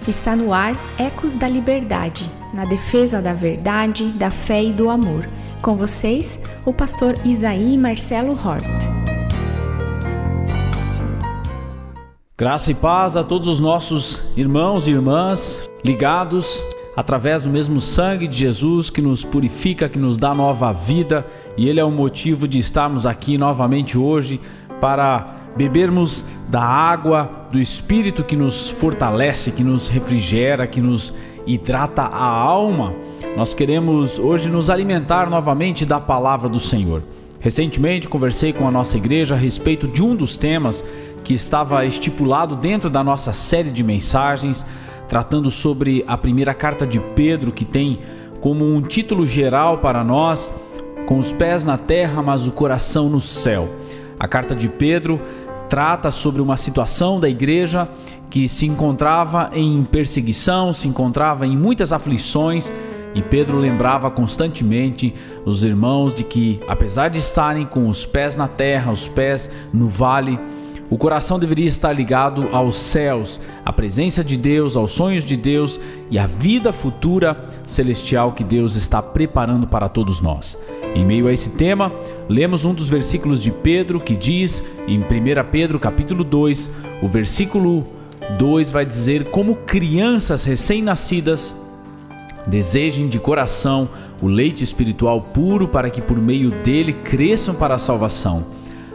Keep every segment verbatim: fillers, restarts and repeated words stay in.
Está no ar Ecos da Liberdade, na defesa da verdade, da fé e do amor. Com vocês, o pastor Isaí Marcelo Hort. Graça e paz a todos os nossos irmãos e irmãs ligados através do mesmo sangue de Jesus que nos purifica, que nos dá nova vida, e Ele é o motivo de estarmos aqui novamente hoje para bebermos da água do Espírito que nos fortalece, que nos refrigera, que nos hidrata a alma. Nós queremos hoje nos alimentar novamente da palavra do Senhor. Recentemente conversei com a nossa igreja a respeito de um dos temas que estava estipulado dentro da nossa série de mensagens, tratando sobre a primeira carta de Pedro, que tem como um título geral para nós: com os pés na terra, mas o coração no céu. A carta de Pedro trata sobre uma situação da igreja que se encontrava em perseguição, se encontrava em muitas aflições, e Pedro lembrava constantemente os irmãos de que, apesar de estarem com os pés na terra, os pés no vale, o coração deveria estar ligado aos céus, à presença de Deus, aos sonhos de Deus e à vida futura celestial que Deus está preparando para todos nós. Em meio a esse tema, lemos um dos versículos de Pedro que diz, em primeira Pedro capítulo dois, o versículo dois vai dizer: como crianças recém-nascidas, desejem de coração o leite espiritual puro, para que por meio dele cresçam para a salvação,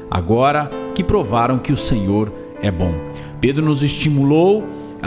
agora que provaram que o Senhor é bom. Pedro nos estimulou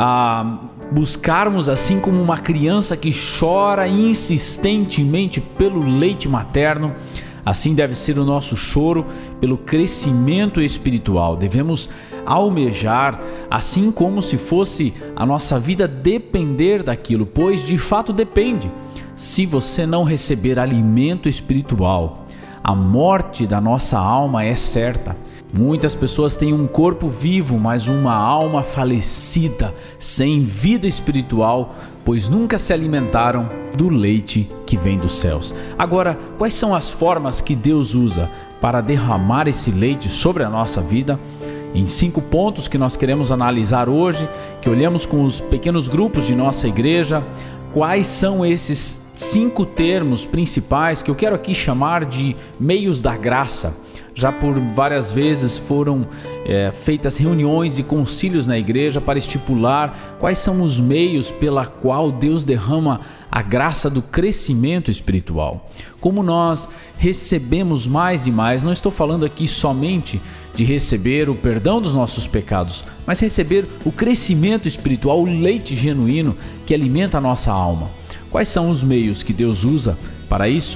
a buscarmos, assim como uma criança que chora insistentemente pelo leite materno, assim deve ser o nosso choro pelo crescimento espiritual. Devemos almejar, assim como se fosse a nossa vida depender daquilo, pois de fato depende. Se você não receber alimento espiritual, a morte da nossa alma é certa. Muitas pessoas têm um corpo vivo, mas uma alma falecida, sem vida espiritual, pois nunca se alimentaram do leite que vem dos céus. Agora, quais são as formas que Deus usa para derramar esse leite sobre a nossa vida? Em cinco pontos que nós queremos analisar hoje, que olhamos com os pequenos grupos de nossa igreja, quais são esses cinco termos principais que eu quero aqui chamar de meios da graça. Já por várias vezes foram é, feitas reuniões e concílios na igreja para estipular quais são os meios pela qual Deus derrama a graça do crescimento espiritual. Como nós recebemos mais e mais, não estou falando aqui somente de receber o perdão dos nossos pecados, mas receber o crescimento espiritual, o leite genuíno que alimenta a nossa alma. Quais são os meios que Deus usa para isso?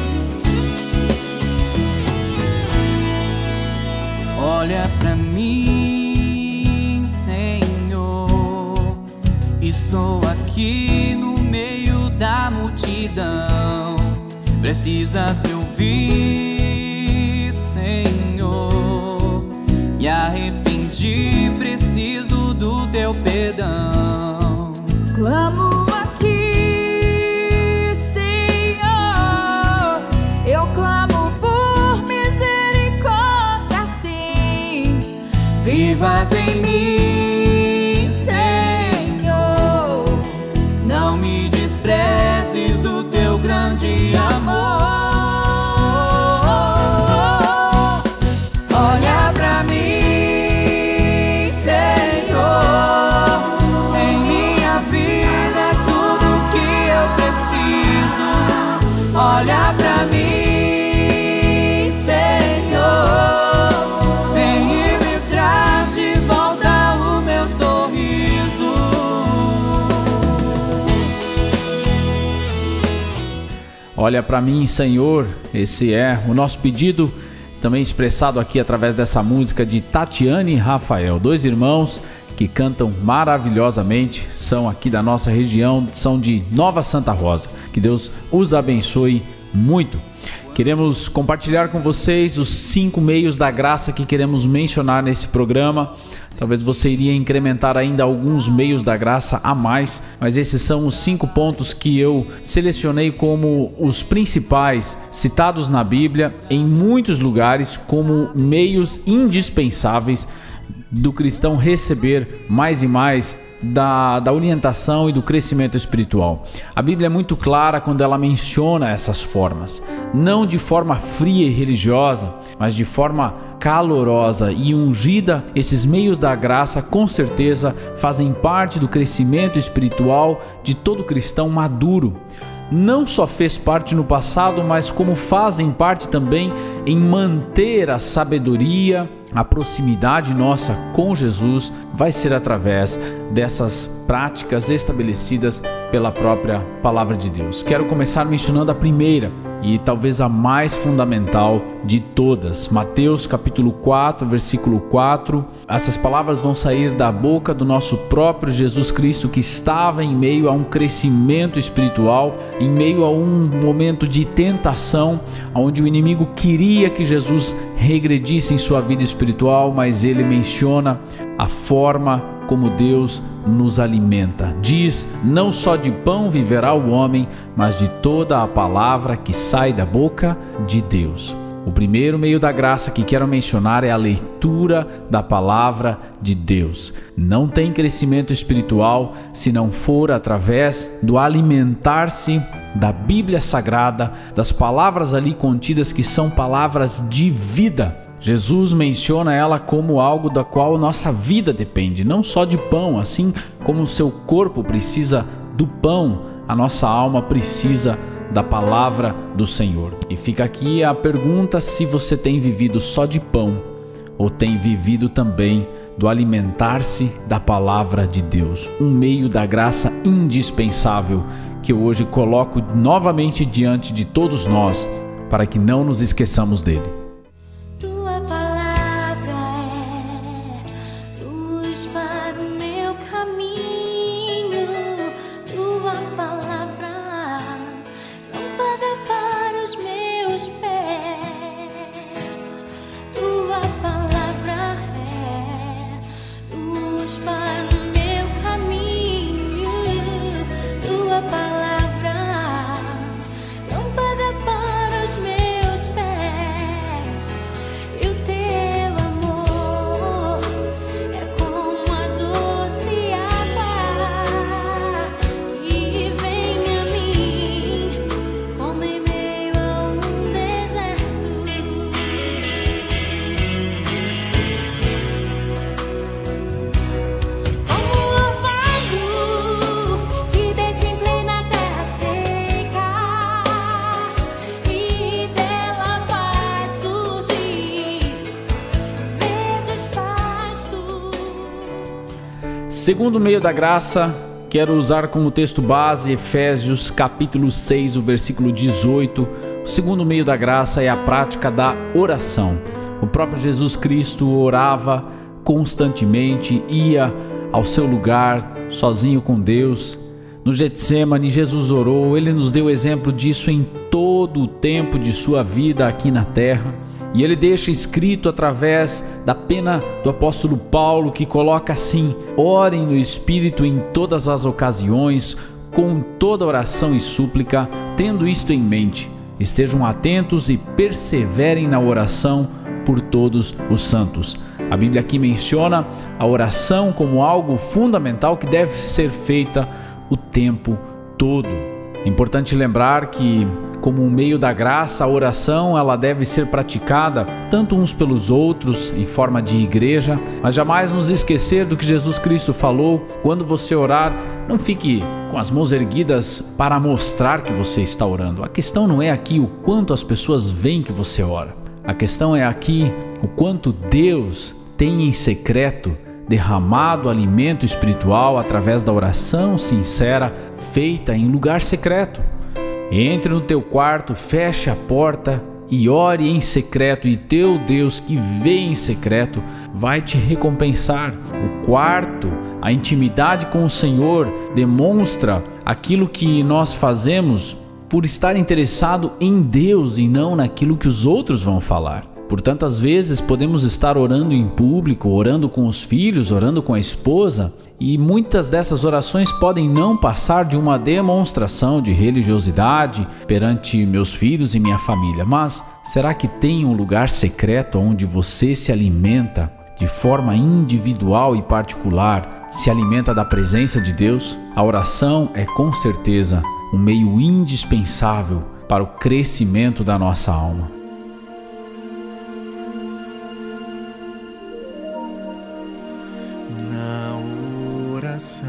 Olha pra mim, Senhor, estou aqui no meio da multidão. Precisas me ouvir, Senhor, me arrependi, preciso do teu perdão. Clamo a ti, Senhor, eu clamo por misericórdia, sim. Vivas em mim, Senhor, não me desprezes o teu grande amor. Olha pra mim, Senhor, em minha vida é tudo que eu preciso. Olha pra mim, Senhor, vem e me traz de volta o meu sorriso. Olha para mim, Senhor. Esse é o nosso pedido, também expressado aqui através dessa música de Tatiane e Rafael, dois irmãos que cantam maravilhosamente, são aqui da nossa região, são de Nova Santa Rosa. Que Deus os abençoe muito. Queremos compartilhar com vocês os cinco meios da graça que queremos mencionar nesse programa. Talvez você iria incrementar ainda alguns meios da graça a mais, mas esses são os cinco pontos que eu selecionei como os principais, citados na Bíblia em muitos lugares como meios indispensáveis do cristão receber mais e mais da, da orientação e do crescimento espiritual. A Bíblia é muito clara quando ela menciona essas formas, não de forma fria e religiosa, mas de forma calorosa e ungida. Esses meios da graça com certeza fazem parte do crescimento espiritual de todo cristão maduro. Não só fez parte no passado, mas como fazem parte também em manter a sabedoria, a proximidade nossa com Jesus, vai ser através dessas práticas estabelecidas pela própria Palavra de Deus. Quero começar mencionando a primeira e talvez a mais fundamental de todas. Mateus capítulo quatro, versículo quatro. Essas palavras vão sair da boca do nosso próprio Jesus Cristo, que estava em meio a um crescimento espiritual, em meio a um momento de tentação, onde o inimigo queria que Jesus regredisse em sua vida espiritual, mas ele menciona a forma como Deus nos alimenta. Diz: não só de pão viverá o homem, mas de toda a palavra que sai da boca de Deus. O primeiro meio da graça que quero mencionar é a leitura da palavra de Deus. Não tem crescimento espiritual se não for através do alimentar-se da Bíblia Sagrada, das palavras ali contidas que são palavras de vida. Jesus menciona ela como algo da qual nossa vida depende, não só de pão, assim como o seu corpo precisa do pão, a nossa alma precisa da palavra do Senhor. E fica aqui a pergunta se você tem vivido só de pão ou tem vivido também do alimentar-se da palavra de Deus, um meio da graça indispensável que eu hoje coloco novamente diante de todos nós para que não nos esqueçamos dele. Segundo meio da graça, quero usar como texto base Efésios capítulo seis, o versículo dezoito. O segundo meio da graça é a prática da oração. O próprio Jesus Cristo orava constantemente, ia ao seu lugar sozinho com Deus. No Getsêmani, Jesus orou, ele nos deu exemplo disso em todo o tempo de sua vida aqui na terra. E ele deixa escrito através da pena do apóstolo Paulo, que coloca assim: orem no Espírito em todas as ocasiões, com toda oração e súplica, tendo isto em mente. Estejam atentos e perseverem na oração por todos os santos. A Bíblia aqui menciona a oração como algo fundamental que deve ser feita o tempo todo. É importante lembrar que, como um meio da graça, a oração ela deve ser praticada tanto uns pelos outros, em forma de igreja, mas jamais nos esquecer do que Jesus Cristo falou: quando você orar, não fique com as mãos erguidas para mostrar que você está orando. A questão não é aqui o quanto as pessoas veem que você ora. A questão é aqui o quanto Deus tem em secreto derramado alimento espiritual através da oração sincera feita em lugar secreto. Entre no teu quarto, feche a porta e ore em secreto, e teu Deus que vê em secreto vai te recompensar. O quarto, a intimidade com o Senhor, demonstra aquilo que nós fazemos por estar interessado em Deus e não naquilo que os outros vão falar. Por tantas vezes podemos estar orando em público, orando com os filhos, orando com a esposa, e muitas dessas orações podem não passar de uma demonstração de religiosidade perante meus filhos e minha família. Mas será que tem um lugar secreto onde você se alimenta de forma individual e particular, se alimenta da presença de Deus, a oração é com certeza um meio indispensável para o crescimento da nossa alma. Na oração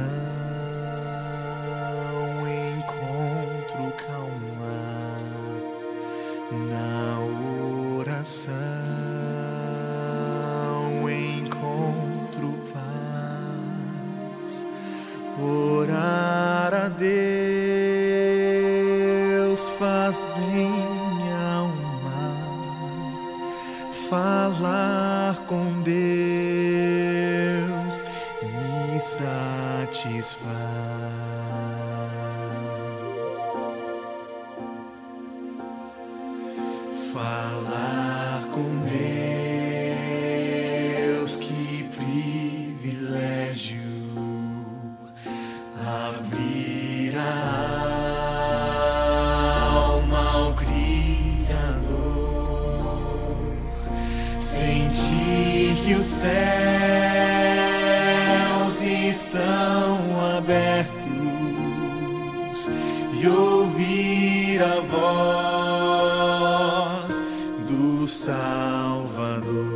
encontro calma, na oração encontro paz. Orar a Deus faz bem à alma, falar com Deus me satisfaz. Falar com Deus, que privilégio. Abrir a alma ao Criador, sentir que os céus estão abertos e ouvir a voz do Salvador.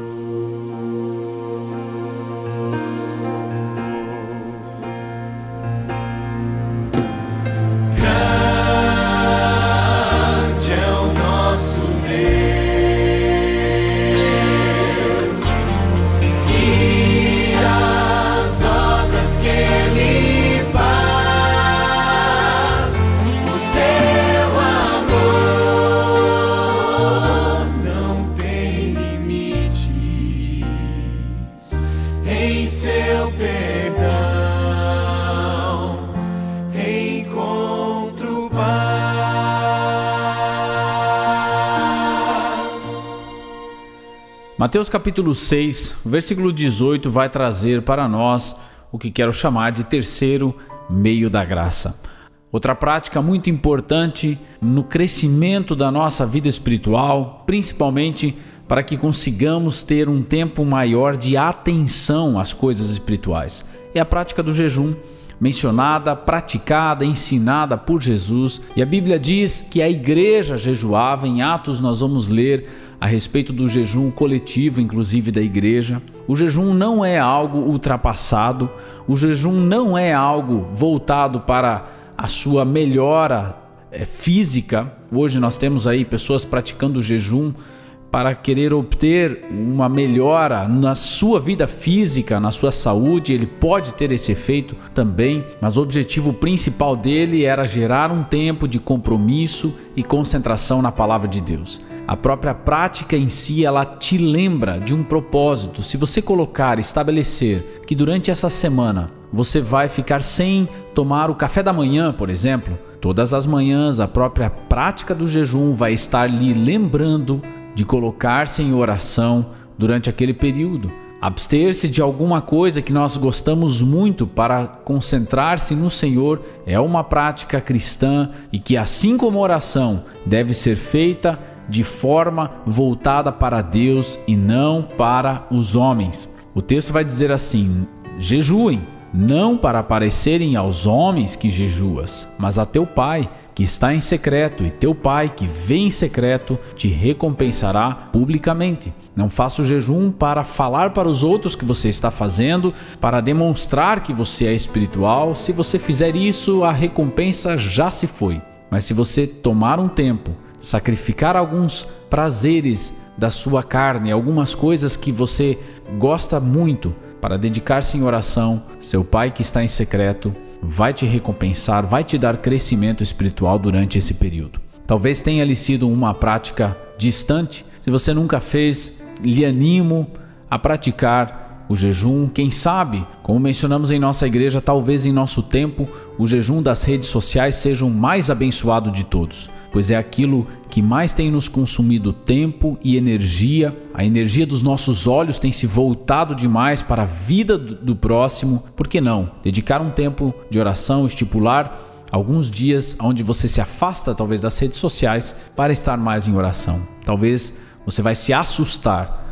Mateus capítulo seis, versículo dezoito vai trazer para nós o que quero chamar de terceiro meio da graça. Outra prática muito importante no crescimento da nossa vida espiritual, principalmente para que consigamos ter um tempo maior de atenção às coisas espirituais, é a prática do jejum, mencionada, praticada, ensinada por Jesus. E a Bíblia diz que a igreja jejuava. Em Atos nós vamos ler a respeito do jejum coletivo, inclusive da igreja. O jejum não é algo ultrapassado, o jejum não é algo voltado para a sua melhora é, física. Hoje nós temos aí pessoas praticando o jejum para querer obter uma melhora na sua vida física, na sua saúde. Ele pode ter esse efeito também, mas o objetivo principal dele era gerar um tempo de compromisso e concentração na palavra de Deus. A própria prática em si, ela te lembra de um propósito. Se você colocar, estabelecer que durante essa semana você vai ficar sem tomar o café da manhã, por exemplo, todas as manhãs a própria prática do jejum vai estar lhe lembrando de colocar-se em oração durante aquele período. Abster-se de alguma coisa que nós gostamos muito para concentrar-se no Senhor é uma prática cristã e que, assim como a oração, deve ser feita de forma voltada para Deus e não para os homens. O texto vai dizer assim: jejuem, não para parecerem aos homens que jejuas, mas a teu Pai que está em secreto, e teu Pai que vê em secreto te recompensará publicamente. Não faça o jejum para falar para os outros que você está fazendo, para demonstrar que você é espiritual. Se você fizer isso, a recompensa já se foi. Mas se você tomar um tempo, sacrificar alguns prazeres da sua carne, algumas coisas que você gosta muito, para dedicar-se em oração, seu Pai que está em secreto vai te recompensar, vai te dar crescimento espiritual durante esse período. Talvez tenha lhe sido uma prática distante. Se você nunca fez, lhe animo a praticar o jejum. Quem sabe, como mencionamos em nossa igreja, talvez em nosso tempo, o jejum das redes sociais seja o mais abençoado de todos, pois é aquilo que mais tem nos consumido tempo e energia. A energia dos nossos olhos tem se voltado demais para a vida do próximo. Por que não dedicar um tempo de oração, estipular alguns dias onde você se afasta talvez das redes sociais para estar mais em oração? Talvez você vai se assustar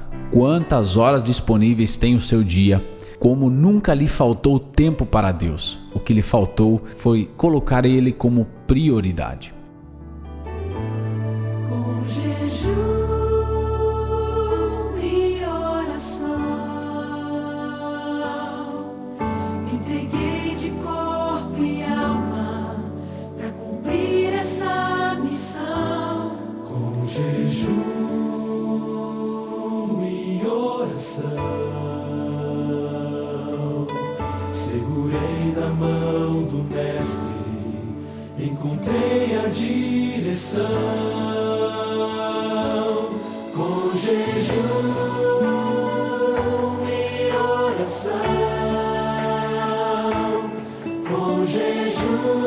quantas horas disponíveis tem o seu dia, como nunca lhe faltou tempo para Deus. O que lhe faltou foi colocar Ele como prioridade. Com jejum e oração, me entreguei de corpo e alma para cumprir essa missão. Com jejum e oração, segurei na mão do Mestre, encontrei a direção. Com jejum e oração, com jejum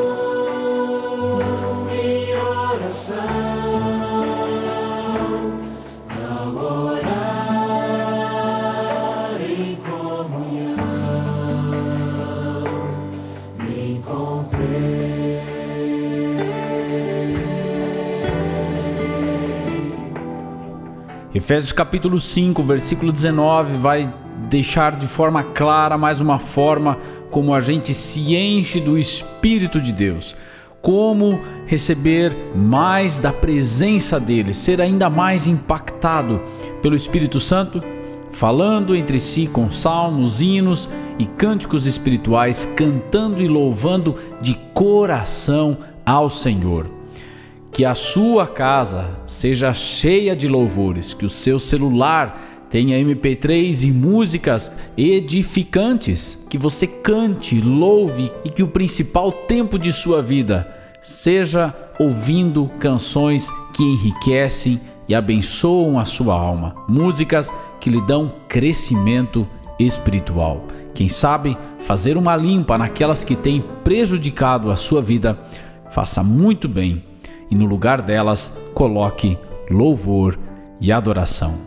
e oração, ao orar em comunhão, me encontrei. Efésios capítulo cinco, versículo dezenove, vai deixar de forma clara mais uma forma como a gente se enche do Espírito de Deus, como receber mais da presença dele, ser ainda mais impactado pelo Espírito Santo, falando entre si com salmos, hinos e cânticos espirituais, cantando e louvando de coração ao Senhor. Que a sua casa seja cheia de louvores, que o seu celular tenha M P três e músicas edificantes, que você cante, louve e que o principal tempo de sua vida seja ouvindo canções que enriquecem e abençoam a sua alma, músicas que lhe dão crescimento espiritual. Quem sabe fazer uma limpa naquelas que têm prejudicado a sua vida, faça muito bem. E no lugar delas, coloque louvor e adoração.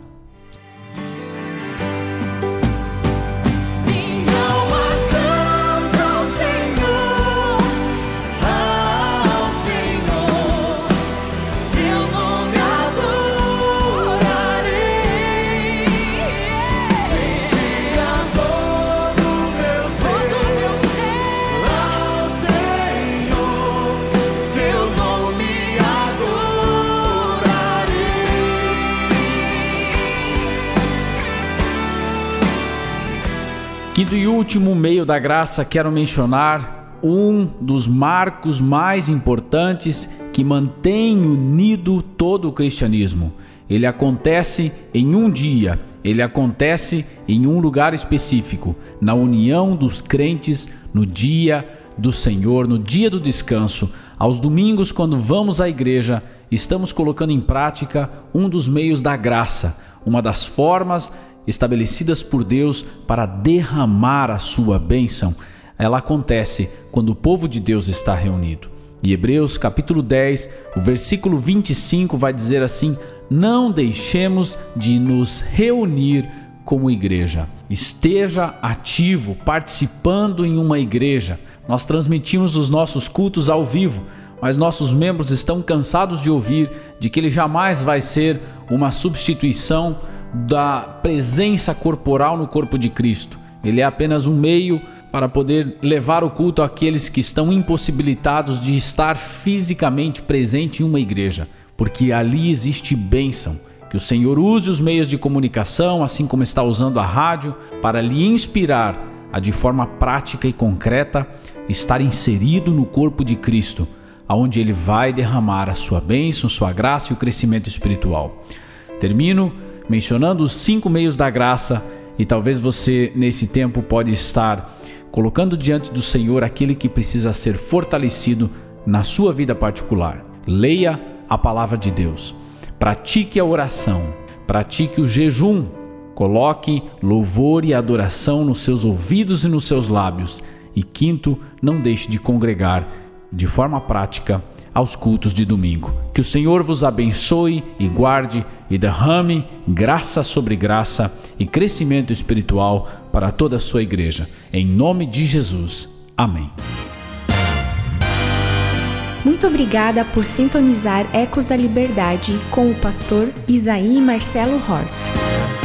Quinto e último meio da graça, quero mencionar um dos marcos mais importantes que mantém unido todo o cristianismo. Ele acontece em um dia, ele acontece em um lugar específico, na união dos crentes no dia do Senhor, no dia do descanso. Aos domingos, quando vamos à igreja, estamos colocando em prática um dos meios da graça, uma das formas estabelecidas por Deus para derramar a sua bênção. Ela acontece quando o povo de Deus está reunido. E Hebreus capítulo dez, o versículo vinte e cinco vai dizer assim: não deixemos de nos reunir como igreja. Esteja ativo, participando em uma igreja. Nós transmitimos os nossos cultos ao vivo, mas nossos membros estão cansados de ouvir de que ele jamais vai ser uma substituição da presença corporal no corpo de Cristo. Ele é apenas um meio para poder levar o culto àqueles que estão impossibilitados de estar fisicamente presente em uma igreja, porque ali existe bênção. Que o Senhor use os meios de comunicação, assim como está usando a rádio, para lhe inspirar a, de forma prática e concreta, estar inserido no corpo de Cristo, aonde Ele vai derramar a sua bênção, sua graça e o crescimento espiritual. Termino mencionando os cinco meios da graça, e talvez você nesse tempo pode estar colocando diante do Senhor aquele que precisa ser fortalecido na sua vida particular. Leia a palavra de Deus, pratique a oração, pratique o jejum, coloque louvor e adoração nos seus ouvidos e nos seus lábios. E quinto, não deixe de congregar de forma prática aos cultos de domingo. Que o Senhor vos abençoe e guarde e derrame graça sobre graça e crescimento espiritual para toda a sua igreja. Em nome de Jesus. Amém. Muito obrigada por sintonizar Ecos da Liberdade com o pastor Isaí Marcelo Hort.